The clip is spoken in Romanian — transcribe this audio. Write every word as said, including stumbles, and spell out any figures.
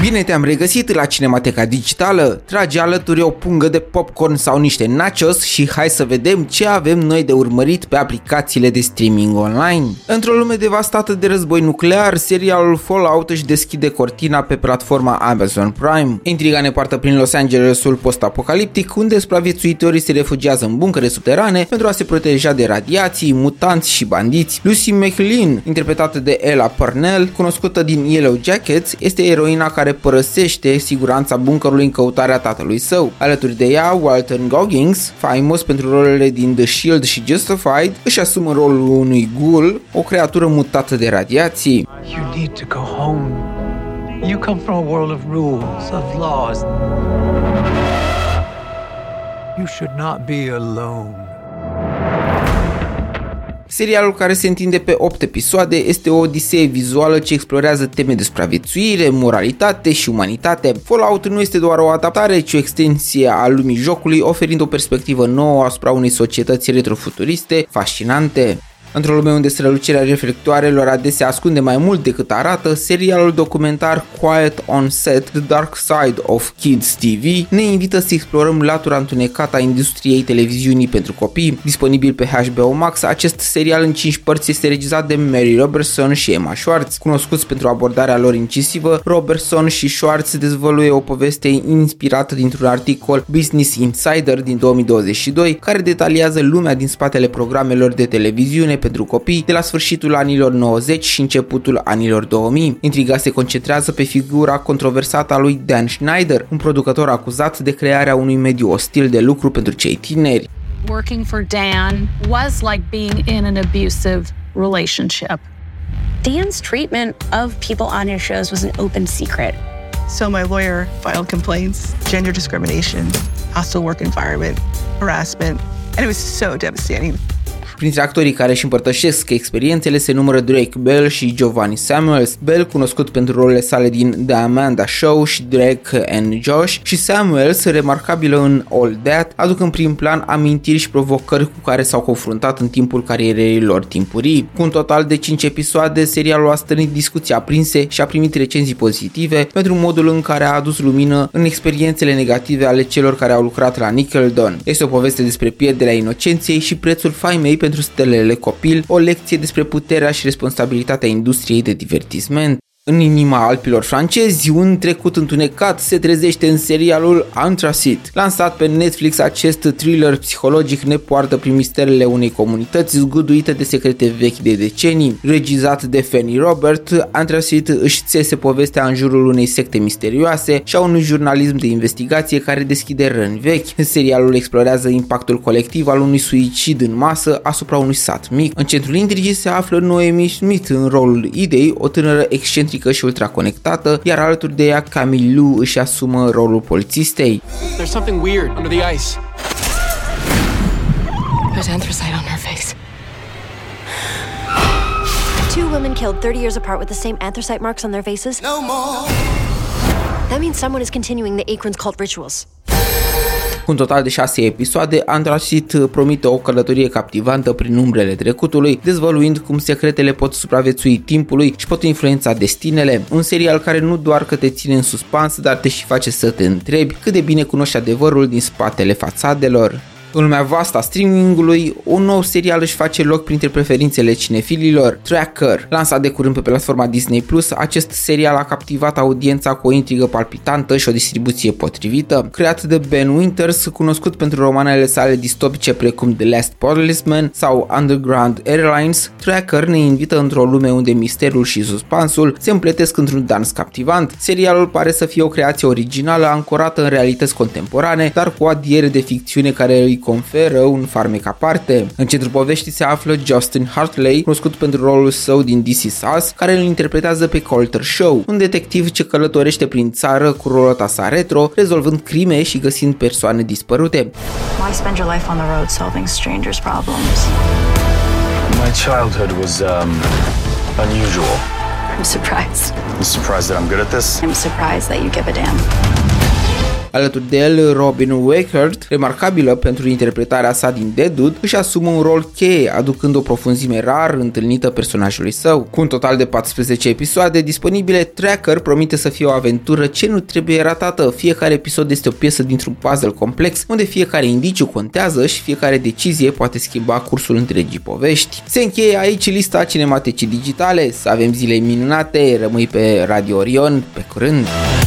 Bine te-am regăsit la Cinemateca Digitală. Trage alături o pungă de popcorn sau niște nachos și hai să vedem ce avem noi de urmărit pe aplicațiile de streaming online. Într-o lume devastată de război nuclear, serialul Fallout își deschide cortina pe platforma Amazon Prime. Intriga ne poartă prin Los Angelesul post-apocaliptic, unde supraviețuitorii se refugiază în buncăre subterane pentru a se proteja de radiații, mutanți și bandiți. Lucy McLean, interpretată de Ella Purnell, cunoscută din Yellow Jackets, este eroina care părăsește siguranța buncărului în căutarea tatălui său. Alături de ea, Walton Goggins, faimos pentru rolele din The Shield și Justified, își asumă rolul unui ghoul, o creatură mutată de radiații. You need to go home. You come from a world of rules, of laws. You should not be alone. Serialul, care se întinde pe opt episoade, este o odisee vizuală ce explorează teme de supraviețuire, moralitate și umanitate. Fallout nu este doar o adaptare, ci o extensie a lumii jocului, oferind o perspectivă nouă asupra unei societăți retrofuturiste fascinante. Într-o lume unde strălucirea reflectoarelor adesea ascunde mai mult decât arată, serialul documentar Quiet on Set, The Dark Side of Kids T V ne invită să explorăm latura întunecată a industriei televiziunii pentru copii. Disponibil pe H B O Max, acest serial în cinci părți este regizat de Mary Robertson și Emma Schwartz. Cunoscuți pentru abordarea lor incisivă, Robertson și Schwartz dezvăluie o poveste inspirată dintr-un articol Business Insider din două mii douăzeci și doi, care detaliază lumea din spatele programelor de televiziune pentru copii de la sfârșitul anilor nouăzeci și începutul anilor două mii. Intriga se concentrează pe figura controversată a lui Dan Schneider, un producător acuzat de crearea unui mediu ostil de lucru pentru cei tineri. Working for Dan was like being in an abusive relationship. Dan's treatment of people on his shows was an open secret. So my lawyer filed complaints, gender discrimination, hostile work environment, harassment, and it was so devastating. Printre actorii care își împărtășesc experiențele se numără Drake Bell și Giovanni Samuels. Bell, cunoscut pentru rolele sale din The Amanda Show și Drake and Josh, și Samuels, remarcabilă în All That, aduc în prim plan amintiri și provocări cu care s-au confruntat în timpul carierei lor timpurii. Cu un total de cinci episoade, serialul a stârnit discuții aprinse și a primit recenzii pozitive pentru modul în care a adus lumină în experiențele negative ale celor care au lucrat la Nickelodeon. Este o poveste despre pierderea inocenței și prețul faimei pentru stelele copil, o lecție despre puterea și responsabilitatea industriei de divertisment. În inima Alpilor francezi, un trecut întunecat se trezește în serialul Antracit. Lansat pe Netflix, acest thriller psihologic ne poartă prin misterele unei comunități zguduite de secrete vechi de decenii. Regizat de Fanny Robert, Antracit își țese povestea în jurul unei secte misterioase și a unui jurnalism de investigație care deschide răni vechi. Serialul explorează impactul colectiv al unui suicid în masă asupra unui sat mic. În centrul intrigii se află Noemi Smith în rolul Idei, o tânără excentrică și ultraconectată, iar alături de ea Camille Lou își asumă rolul polițistei. There's something weird under the ice. There's anthracite on her face. Two women killed thirty years apart with the same anthracite marks on their faces. No more. That means someone is continuing the Acorns cult rituals. Cu un total de șase episoade, Antracit promite o călătorie captivantă prin umbrele trecutului, dezvăluind cum secretele pot supraviețui timpului și pot influența destinele. Un serial care nu doar că te ține în suspans, dar te și face să te întrebi cât de bine cunoști adevărul din spatele fațadelor. În lumea vastă a streamingului, un nou serial își face loc printre preferințele cinefililor, Tracker. Lansat de curând pe platforma Disney plus, acest serial a captivat audiența cu o intrigă palpitantă și o distribuție potrivită. Creat de Ben Winters, cunoscut pentru romanele sale distopice precum The Last Policeman sau Underground Airlines, Tracker ne invită într-o lume unde misterul și suspansul se împletesc într-un dans captivant. Serialul pare să fie o creație originală ancorată în realități contemporane, dar cu o adiere de ficțiune care îi conferă un farmec aparte. În centrul poveștii se află Justin Hartley, cunoscut pentru rolul său din This Is Us, care îl interpretează pe Colter Show, un detectiv ce călătorește prin țară cu rolota sa retro, rezolvând crime și găsind persoane dispărute. Why spend your life on the road solving strangers' problems? My childhood was um unusual. I'm surprised. I'm surprised that I'm good at this. I'm surprised that you give a damn. Alături de el, Robin Weckert, remarcabilă pentru interpretarea sa din Deadwood, își asumă un rol cheie, aducând o profunzime rar întâlnită personajului său. Cu un total de paisprezece episoade disponibile, Tracker promite să fie o aventură ce nu trebuie ratată. Fiecare episod este o piesă dintr-un puzzle complex, unde fiecare indiciu contează și fiecare decizie poate schimba cursul întregii povești. Se încheie aici lista Cinematecii Digitale. Să avem zile minunate, rămâi pe Radio Orion, pe curând!